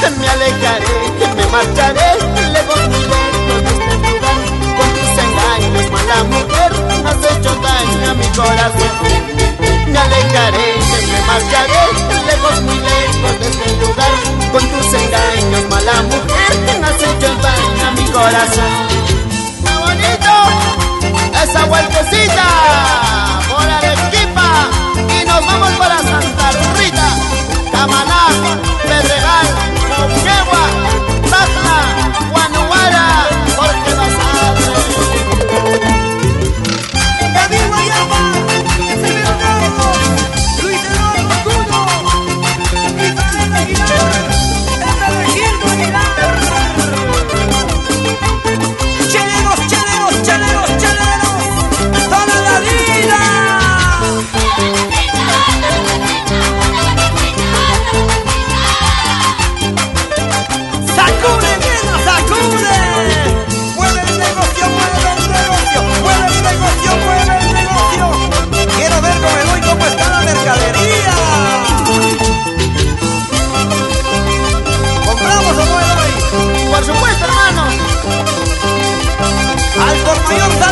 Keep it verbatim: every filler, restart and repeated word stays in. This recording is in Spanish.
Me alejaré, me marcharé, lejos, muy lejos de este lugar. Con tus engaños, mala mujer, has hecho daño a mi corazón. Me alejaré, me marcharé, lejos, muy lejos de este lugar. Con tus engaños, mala mujer, has hecho daño a mi corazón. ¡Qué bonito! Esa vueltecita por Arequipa y nos vamos para Santa Rita, Camaná, Pedregal, Moquegua, Tacna, Guanuara, Jorge Basadre. David Guayaba, Silvio Carlos, Luis Eduardo Cuno, Isabel Aguilar, Hermenegildo Aguilar. Cheleros, cheleros, cheleros, cheleros, toda la vida. ¡Sacude, nena, sacude! ¡Mueve el negocio, mueve el negocio! ¡Mueve el negocio, mueve el negocio! Quiero ver con el hoy cómo está la mercadería. ¿Compramos o no el hoy? Por supuesto, hermano. Al por mayor